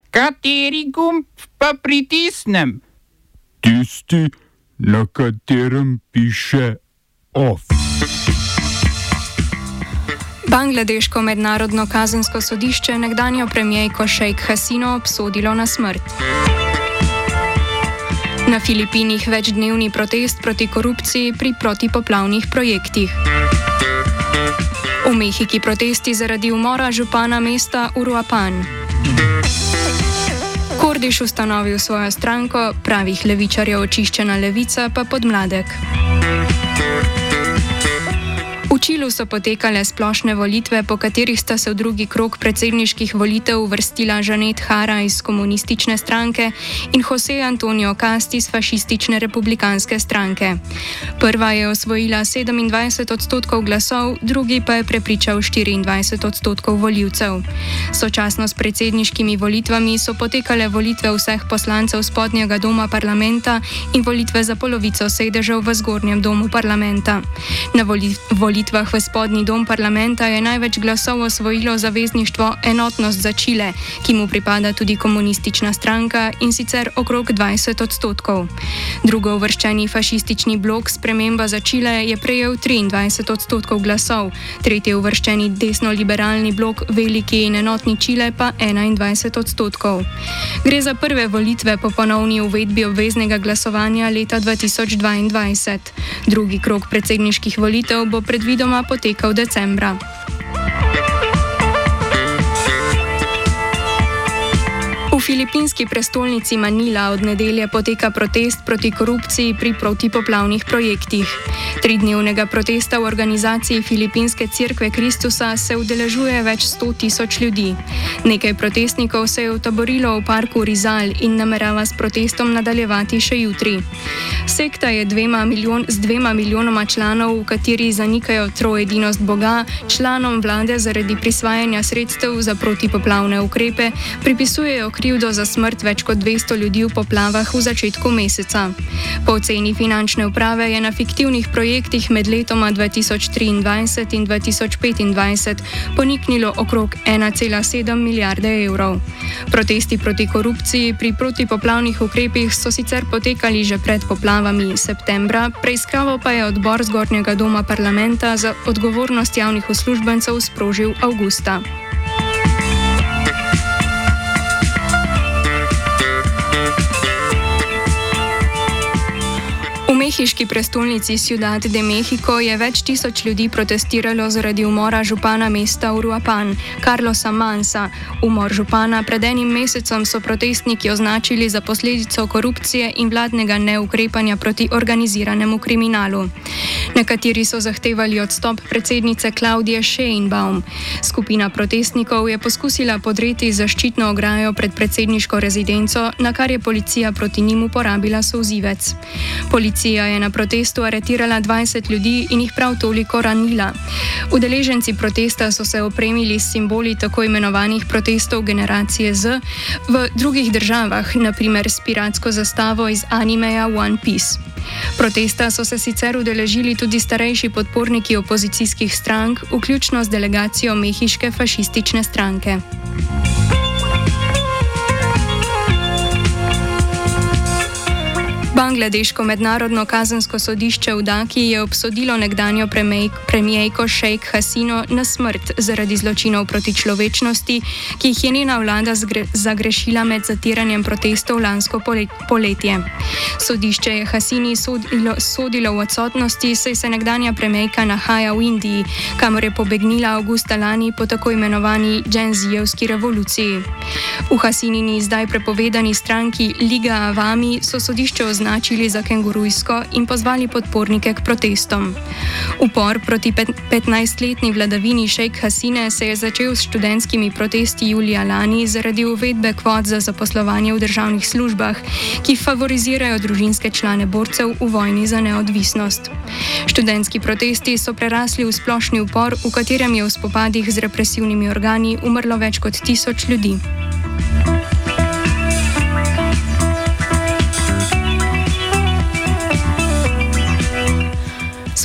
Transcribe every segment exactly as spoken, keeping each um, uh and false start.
Kateri gumb pa pritisnem? Tisti, na katerem piše OF. Bangladeško mednarodno kazensko sodišče nekdanjo premierko Sheikh Hasino obsodilo na smrt. Na Filipinih večdnevni protest proti korupciji pri protipoplavnih projektih. V Mehiki protesti zaradi umora župana mesta Uruapan. Kordiš ustanovil svojo stranko, pravih levičarjev očiščena levica pa podmladek. V Čilu so potekale splošne volitve, po katerih sta se v drugi krog predsedniških volitev uvrstila Žanet Hara iz komunistične stranke in Jose Antonio Cast iz fašistične republikanske stranke. Prva je osvojila sedemindvajset odstotkov glasov, drugi pa je prepričal štiriindvajset odstotkov volivcev. Sočasno s predsedniškimi volitvami so potekale volitve vseh poslancev spodnjega doma parlamenta in volitve za polovico sedežev v zgornjem domu parlamenta. Na volitvah v spodnji dom parlamenta je največ glasov osvojilo zavezništvo Enotnost za Čile, ki mu pripada tudi komunistična stranka, in sicer okrog dvajset odstotkov. Drugo uvrščeni fašistični blok Sprememba za Čile je prejel triindvajset odstotkov glasov, tretji uvrščeni desno-liberalni blok Veliki in enotni Čile pa enaindvajset odstotkov. Gre za prve volitve po ponovni uvedbi obveznega glasovanja leta dva tisoč dvaindvajset. Drugi krog predsedniških volitev bo predvidoma potekal decembra. V filipinski prestolnici Manila od nedelje poteka protest proti korupciji pri protipoplavnih projektih. Tridnevnega protesta v organizaciji Filipinske cerkve Kristusa se udeležuje več sto tisoč ljudi. Nekaj protestnikov se je utaborilo v parku Rizal in namerava s protestom nadaljevati še jutri. Sekta je dvema milijon, z dvema milijonoma članov, v kateri zanikajo troedinost Boga, članom vlade zaradi prisvajanja sredstev za protipoplavne ukrepe pripisujejo krivdo za smrt več kot dvesto ljudi v poplavah v začetku meseca. Po oceni finančne uprave je na fiktivnih projektih med letoma dva tisoč triindvajset in dva tisoč petindvajset poniknilo okrog ena cela sedem milijarde evrov. Protesti proti korupciji pri protipoplavnih ukrepih so sicer potekali že pred poplavami septembra, preiskavo pa je odbor zgornjega doma parlamenta za odgovornost javnih uslužbencev sprožil avgusta. V mehiški prestolnici Ciudad de México je več tisoč ljudi protestiralo zaradi umora župana mesta Uruapan, Carlosa Mansa. Umor župana pred enim mesecem so protestniki označili za posledico korupcije in vladnega neukrepanja proti organiziranemu kriminalu. Nekateri so zahtevali odstop predsednice Klaudije Sheinbaum. Skupina protestnikov je poskusila podreti zaščitno ograjo pred predsedniško rezidenco, na kar je policija proti njim uporabila solzivec. Policija je na protestu aretirala dvajset ljudi in jih prav toliko ranila. Udeleženci protesta so se opremili s simboli tako imenovanih protestov generacije Z v drugih državah, na primer s piratsko zastavo iz animeja One Piece. Protesta so se sicer udeležili tudi starejši podporniki opozicijskih strank, vključno z delegacijo mehiške fašistične stranke. Bangladeško mednarodno kazensko sodišče v Daki je obsodilo nekdanjo premierko Sheikh Hasino na smrt zaradi zločinov proti človečnosti, ki jih je njena vlada zagrešila med zatiranjem protestov lansko poletje. Sodišče je Hasini sodilo, sodilo v odsotnosti, saj se nekdanja premierka nahaja v Indiji, kamor je pobegnila avgusta lani po tako imenovani dženzijevski revoluciji. V Hasinini zdaj prepovedani stranki Liga Avami so sodišče označili označili za kengurujsko in pozvali podpornike k protestom. Upor proti petnajstletni vladavini Sheikh Hasine se je začel s študentskimi protesti julija lani zaradi uvedbe kvot za zaposlovanje v državnih službah, ki favorizirajo družinske člane borcev v vojni za neodvisnost. Študentski protesti so prerasli v splošni upor, v katerem je v spopadih z represivnimi organi umrlo več kot tisoč ljudi.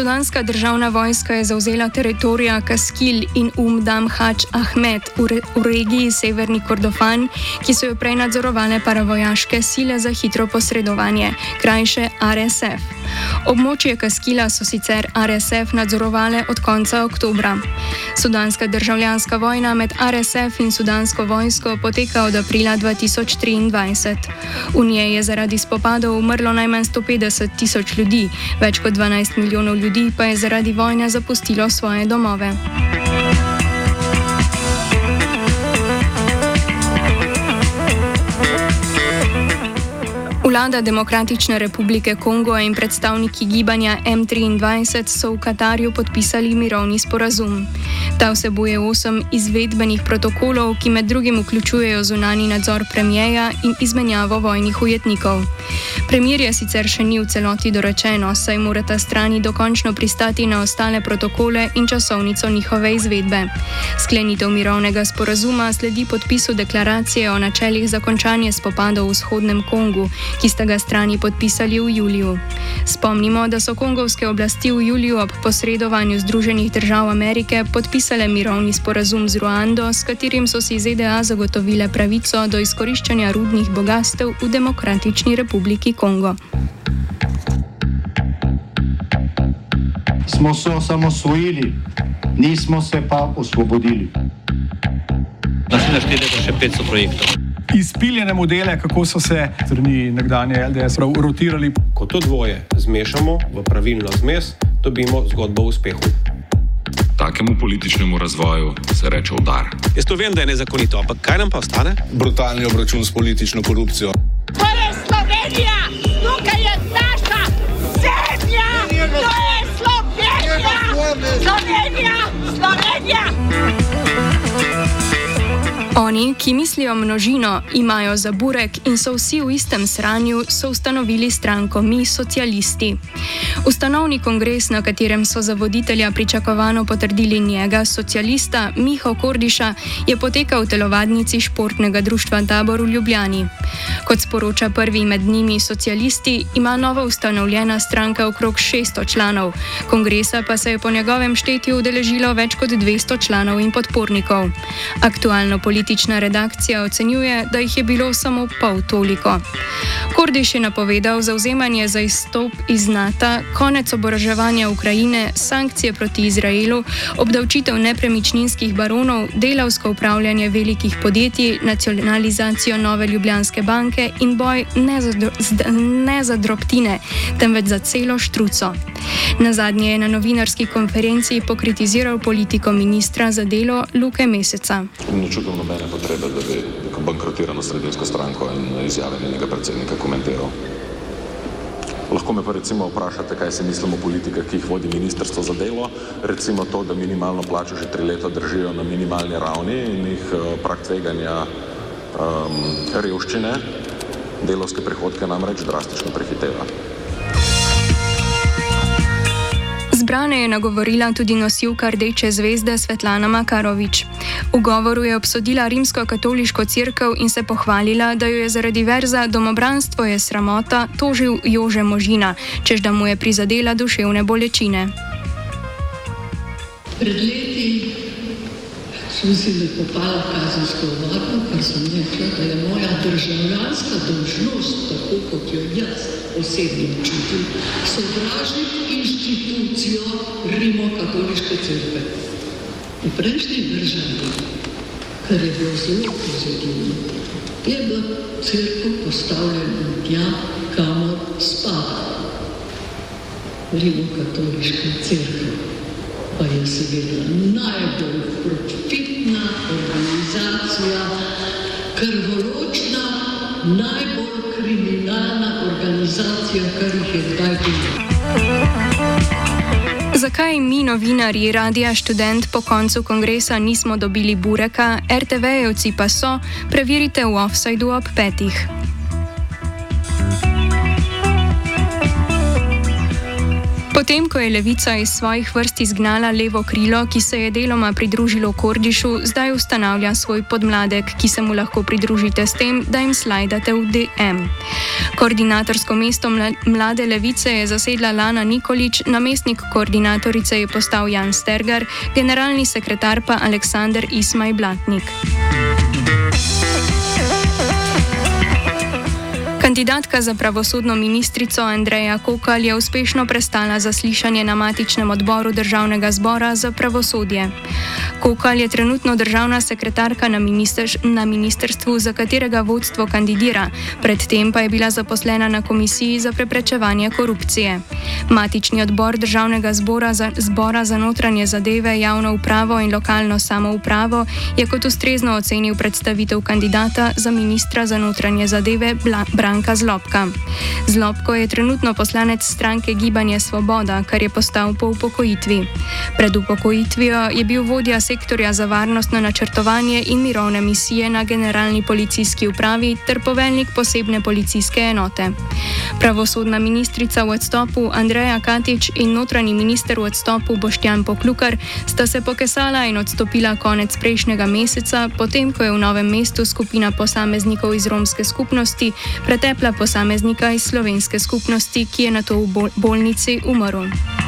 Sudanska državna vojska je zavzela teritorija Kaskil in Umdam Hadž Ahmed v, re, v regiji Severni Kordofan, ki so jo prej nadzorovale paravojaške sile za hitro posredovanje, krajše R S F. Območje Kaskila so sicer R S F nadzorovale od konca oktobra. Sudanska državljanska vojna med R S F in sudansko vojsko poteka od aprila dva tisoč triindvajset. V njej je zaradi spopadov umrlo najmanj sto petdeset tisoč ljudi, več kot dvanajst milijonov ljudi pa je zaradi vojne zapustilo svoje domove. Vlada Demokratične republike Kongo in predstavniki gibanja M triindvajset so v Katarju podpisali mirovni sporazum. Ta vsebuje osem izvedbenih protokolov, ki med drugim vključujejo zunanji nadzor premijeja in izmenjavo vojnih ujetnikov. Premirje sicer še ni v celoti dorečeno, saj morata strani dokončno pristati na ostale protokole in časovnico njihove izvedbe. Sklenitev mirovnega sporazuma sledi podpisu deklaracije o načelih za končanje spopadov v vzhodnem Kongu, ki sta ga strani podpisali v juliju. Spomnimo, da so kongovske oblasti v juliju ob posredovanju Združenih držav Amerike podpisale mirovni sporazum z Ruando, s katerim so si Z D A zagotovile pravico do izkoriščanja rudnih bogastev v Demokratični republiki Kongo. Smo se osamosvojili, nismo se pa osvobodili. Naslednje štiri leta še petsto projektov. Izpiljene modele, kako so se strani nekdanje L D S rotirali. Ko to dvoje zmešamo v pravilno zmes, dobimo zgodbo o uspehu. Takemu političnemu razvoju se reče udar. Jaz to vem, da je nezakonito, ampak kaj nam pa ostane? Brutalni obračun s politično korupcijo. To je Slovenija! Tukaj je naša zemlja! To je Slovenija! Slovenija! Slovenija! Oni, ki mislijo množino, imajo za burek in so vsi v istem sranju, so ustanovili stranko Mi socialisti. Ustanovni kongres, na katerem so za voditelja pričakovano potrdili njega, socialista Miho Kordiša, je potekal v telovadnici Športnega društva Tabor v Ljubljani. Kot sporoča prvi med njimi socialisti, ima novo ustanovljena stranka okrog šeststo članov. Kongresa pa se je po njegovem štetju udeležilo več kot dvesto članov in podpornikov. Aktualno politična redakcija ocenjuje, da jih je bilo samo pol toliko. Kordiš je napovedal zavzemanje za izstop iz NATO, konec oboroževanja Ukrajine, sankcije proti Izraelu, obdavčitev nepremičninskih baronov, delavsko upravljanje velikih podjetij, nacionalizacijo Nove Ljubljanske banke in boj ne za, ne za drobtine, temveč za celo štruco. Nazadnje je na novinarski konferenciji pokritiziral politiko ministra za delo Luke Meseca. Ne čutim nobene potrebe, da bi bankrotirano sredinsko stranko in izjave njenega predsednika komentiral. Lahko me pa recimo vprašate, kaj si mislimo o politikah, ki jih vodi ministrstvo za delo. Recimo to, da minimalno plačo že tri leta držijo na minimalni ravni in jih prag tveganja um, revščine, delovske prihodke namreč drastično prehiteva. Zbrane je nagovorila tudi nosilka Rdeče zvezde Svetlana Makarovič. V govoru je obsodila rimsko-katoliško cerkev in se pohvalila, da jo je zaradi verza Domobranstvo je sramota tožil Jože Možina, čež da mu je prizadela duševne bolečine. Pred leti sem si nakopala kazensko ovadbo, kar sem rekla, da je moja državljanska dolžnost, tako kot jo jaz osebno čutim, sovražiti inštitucijo Rimokatoliške cerkve. V prejšnji državi, kar je bilo zelo pozitivno, je bila cerkev postavljena tja, kamor spada. Rimokatoliška cerkev pa je seveda najbolj profitna organizacija, krvoločna, najbolj kriminalna organizacija, kar jih je kdaj bilo. Zakaj mi, novinarji Radia Študent, po koncu kongresa nismo dobili bureka, R T V-jevci pa so, preverite v Offsideu ob petih. Potem, ko je Levica iz svojih vrst izgnala levo krilo, ki se je deloma pridružilo Kordišu, zdaj ustanavlja svoj podmladek, ki se mu lahko pridružite s tem, da jim slajdate v D M. Koordinatorsko mesto Mlade Levice je zasedla Lana Nikolič, namestnik koordinatorice je postal Jan Stergar, generalni sekretar pa Aleksander Ismaj Blatnik. Kandidatka za pravosodno ministrico Andreja Kokalj je uspešno prestala zaslišanje na matičnem odboru Državnega zbora za pravosodje. Kokalj je trenutno državna sekretarka na, minister, na ministrstvu, za katerega vodstvo kandidira, predtem pa je bila zaposlena na Komisiji za preprečevanje korupcije. Matični odbor Državnega zbora za, zbora za notranje zadeve, javno upravo in lokalno samoupravo je kot ustrezno ocenil predstavitev kandidata za ministra za notranje zadeve Bla, Branka Zlobka. Zlobko je trenutno poslanec stranke Gibanje Svoboda, kar je postal po upokojitvi. Pred upokojitvijo je bil vodja sektorja za varnostno načrtovanje in mirovne misije na Generalni policijski upravi ter poveljnik posebne policijske enote. Pravosodna ministrica v odstopu Andreja Katič in notranji minister v odstopu Boštjan Poklukar sta se pokesala in odstopila konec prejšnjega meseca, potem ko je v Novem mestu skupina posameznikov iz romske skupnosti pretepla posameznika iz slovenske skupnosti, ki je nato v bolnici umrl.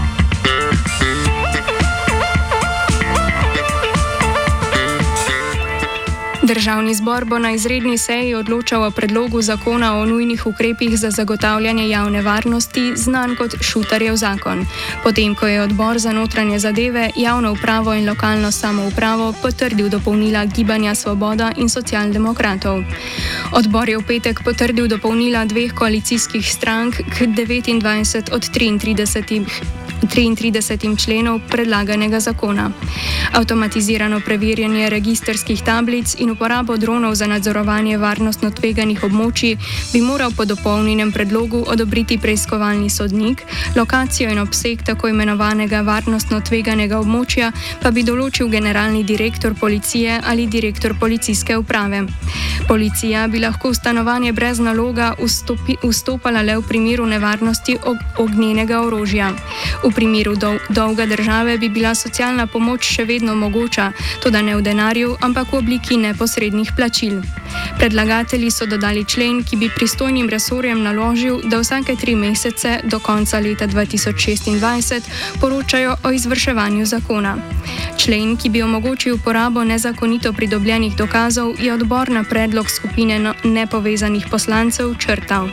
Državni zbor bo na izredni seji odločal o predlogu zakona o nujnih ukrepih za zagotavljanje javne varnosti, znan kot Šutarjev zakon, potem ko je odbor za notranje zadeve, javno upravo in lokalno samoupravo potrdil dopolnila Gibanja Svoboda in Socialdemokratov. Odbor je v petek potrdil dopolnila dveh koalicijskih strank k devetindvajset od triintridesetim členov predlaganega zakona. Avtomatizirano preverjanje registrskih tablic in uporabo dronov za nadzorovanje varnostno tveganih območij bi moral po dopolnjenem predlogu odobriti preiskovalni sodnik, lokacijo in obseg tako imenovanega varnostno tveganega območja pa bi določil generalni direktor policije ali direktor policijske uprave. Policija bi lahko v stanovanje brez naloga vstopi, vstopala le v primeru nevarnosti ognjenega orožja. V primeru dol, dolga države bi bila socialna pomoč še vedno mogoča, toda ne v denarju, ampak v obliki neposrednih plačil. Predlagatelji so dodali člen, ki bi pristojnim resorjem naložil, da vsake tri mesece do konca leta dva tisoč šestindvajset poročajo o izvrševanju zakona. Člen, ki bi omogočil uporabo nezakonito pridobljenih dokazov, je odbor na predlog skupine nepovezanih poslancev črtal.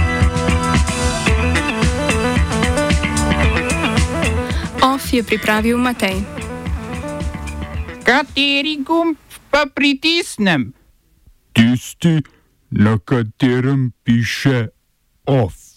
Off je pripravil Matej. Kateri gumb pa pritisnem? Tisti, na katerem piše off.